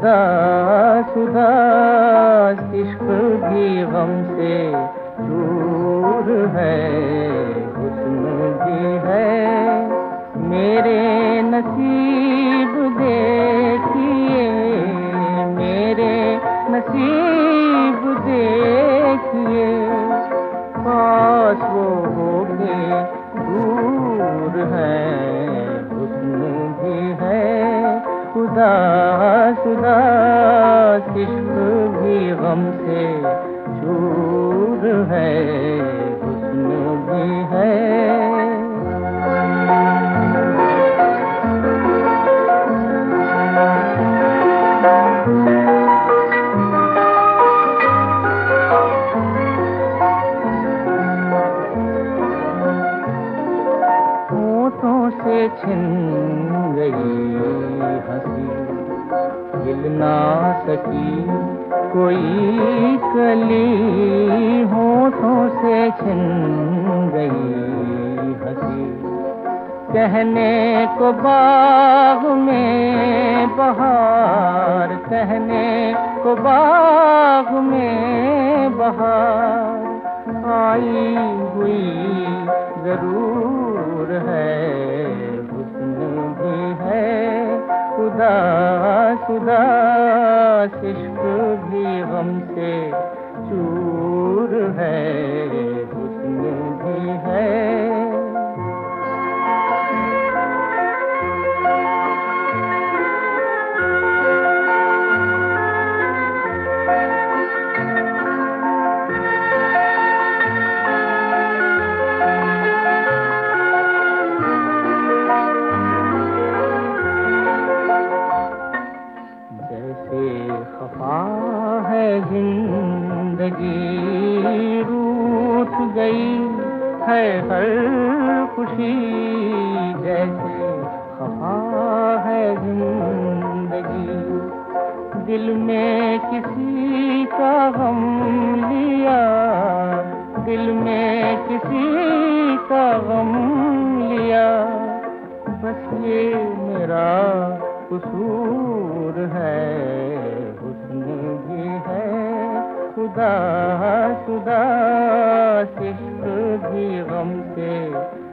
खुदा सुधा इश्क भी गम से दूर है, हुस्न भी है मेरे नसीब देखिए, मेरे नसीब देखिए, पास वो होके दूर है, हुस्न भी है खुदा सुधा इश्क भी गम से दूर है, हुस्न भी है। होठों से छिन गई हंसी, हिल ना सकी कोई कली, होठों से छिन गई हंसी, कहने को बाग में बहार, कहने को बाग में बहार, आई हुई जरूर है, हुस्न भी है खुदा सुधा इश्क भी गम से चूर है, हुस्न भी है। खफा है जिंदगी, रूठ गई है हर खुशी, जैसे खफा है जिंदगी, दिल में किसी का गम लिया, दिल में किसी का गम लिया, बस ये मेरा कसूर है, हुस्न भी है खुदा सुधा इश्क भी गम से